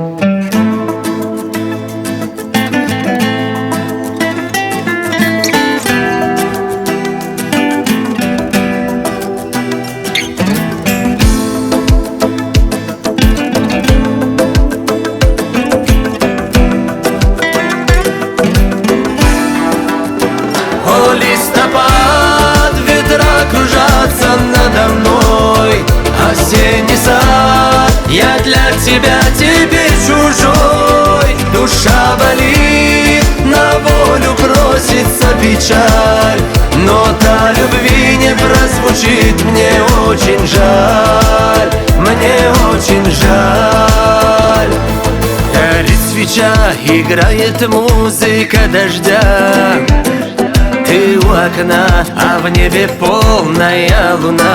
О, листопад, ветра кружатся надо мной. Осенний сад, я для тебя теперь чужой. Душа болит, на волю просится печаль, нота любви не прозвучит, мне очень жаль, мне очень жаль. Горит свеча, играет музыка дождя. Ты у окна, а в небе полная луна.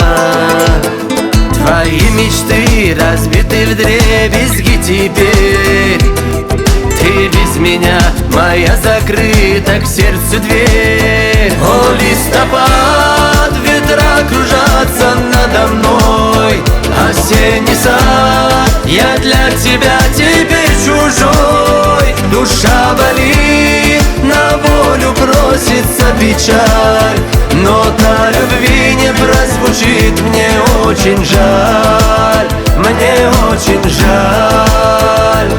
Твои мечты разбиты вдребезги теперь. Ты без меня, моя закрыта к сердцу дверь. О, листопад, ветра кружатся надо мной. Осенний сад, я для тебя теперь чужой. Душа болит, на волю просится печаль, нота любви не прозвучит, мне очень жаль, мне очень жаль.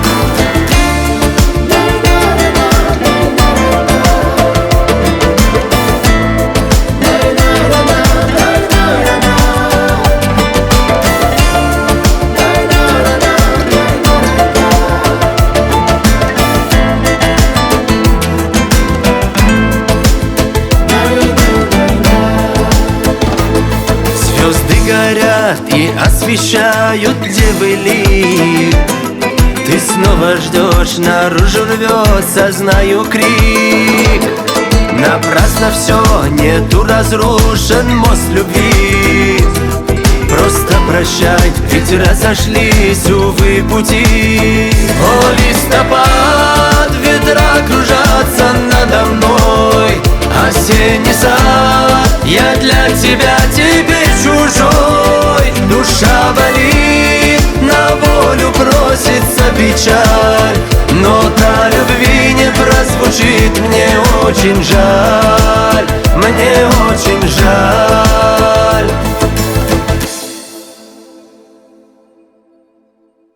Звезды горят и освещают, где были. Ты снова ждешь, наружу рвется, знаю, крик. Напрасно все, нету, разрушен мост любви. Просто прощай, ведь разошлись, увы, пути. О, листопад, ветра кружатся надо мной. Осенний сад, я для тебя теперь чужой. Душа болит, на волю просится печаль, нота любви не прозвучит, мне очень жаль.